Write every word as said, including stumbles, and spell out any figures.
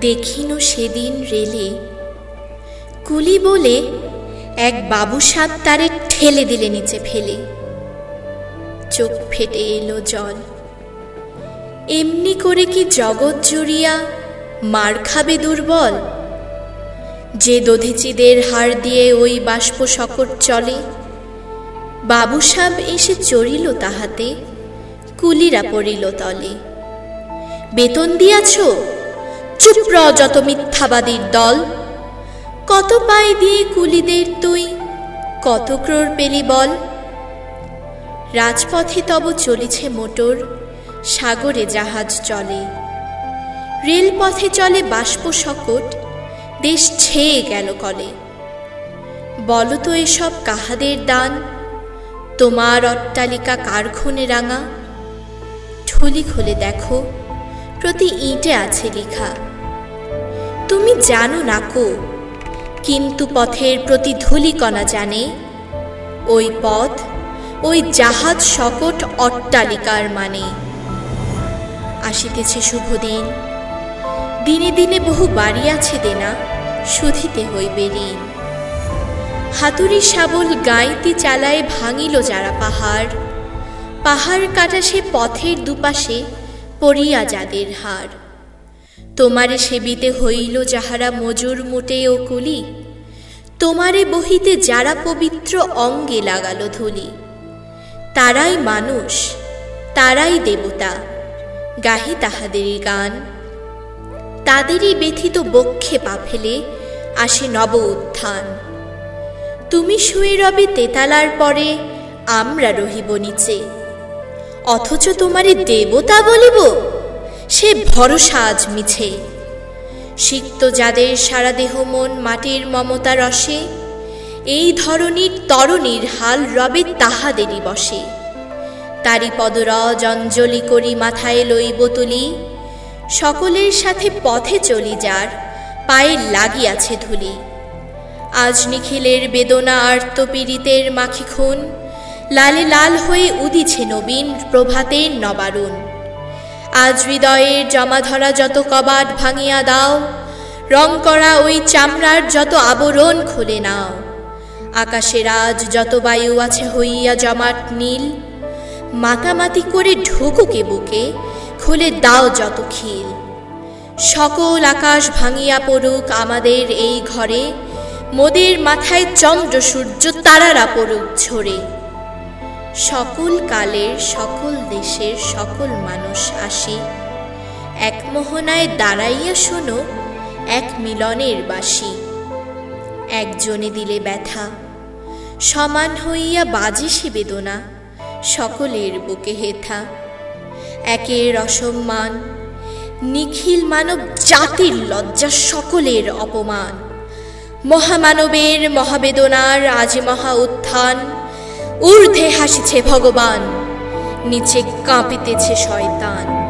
দেখিনু সেদিন রেলে কুলি বলে এক বাবুসাব তারে ঠেলে দিলে নিচে ফেলে। চোখ ফেটে এলো জল। এমনি করে কি জগৎ জুড়িয়া মার খাবে দুর্বল? যে দধিচিদের হাড় দিয়ে ওই বাষ্প সকট চলে, বাবুসাব এসে চড়িল তাহাতে, কুলিরা পড়িল তলে। বেতন দিয়াছ? চুপ র যত মিথ্যাবাদীর দল। কত পাই দিয়ে কুলিদের তুই, কত ক্রোড় পেলি বল? রাজপথে তব চলিছে মোটর, সাগরে জাহাজ চলে। রেলপথে চলে বাষ্প সকট, দেশ ছেয়ে গেল কলে। বলো তো এসব কাহাদের দান? তোমার অট্টালিকা কার খুনে রাঙা? ঠুলি খুলে দেখো, প্রতি ইঁটে আছে লিখা। তুমি জানো না কো, কিন্তু পথের প্রতি ধূলিকণা জানে, ওই পথ ওই জাহাজ সকট অট্টালিকার মানে। আসিতেছে শুভ দিন, দিনে দিনে বহু বাড়ি আছে দেনা, শুধিতে হইবে ঋণ। হাতুড়ি শাবল গাঁইতি চালায় ভাঙিল যারা পাহাড়, পাহাড় কাটা সে পথের দুপাশে পড়িয়া যাদের হাড়। তোমারে সেবিতে হইল যাহারা মজুর মুটে ও কুলি, তোমারে বহিতে যারা পবিত্র অঙ্গে লাগালো ধুলি। তারাই মানুষ, তারাই দেবতা, গাহি তাহাদেরই গান। তাদেরই ব্যথিত বক্ষে পা ফেলে আসে নব উত্থান। তুমি শুয়ে রবে তেতালার পরে, আমরা রহিব নিচে, অথচ তোমারে দেবতা বলিব, সে ভরসা আজ মিছে। সিক্ত যাদের সারা দেহ মন মাটির মমতা রসে, এই ধরনীর তরণীর হাল রবে তাহাদেরই বসে। তারি পদরজ অঞ্জলি করি মাথায় লইব তুলি, সকলের সাথে পথে চলি যার পায়ে লাগিয়াছে ধুলি। আজ নিখিলের বেদনা আর্ত পীড়িতের মাখি খুন, লালে লাল হয়ে উদিছে নবীন প্রভাতের নবারুণ। আজ হৃদয়ের জমা ধরা যত কবাট ভাঙিয়া দাও, রং করা ওই চামড়ার যত আবরণ খুলে নাও। আকাশের আজ যত বায়ু আছে হইয়া জমাট নীল, মাতামাতি করে ঢুকুকে বুকে খুলে দাও যত খিল। সকল আকাশ ভাঙিয়া পড়ুক আমাদের এই ঘরে, মোদের মাথায় চন্দ্র সূর্য তারারা পড়ুক ঝরে। সকল কালের সকল দেশের সকল মানুষ আসি, এক মোহনায় দাঁড়াইয়া শোনো এক মিলনের বাঁশি। একজনে দিলে ব্যথা, সমান হইয়া বাজে সে বেদনা, সকলের বুকে হেথা। একের অসম্মান, নিখিল মানব জাতির লজ্জা, সকলের অপমান। মহামানবের মহাবেদনার আজ মহা উত্থান, ঊর্ধ্বে হাসিছে ভগবান, নিচে কাঁপিতেছে শয়তান।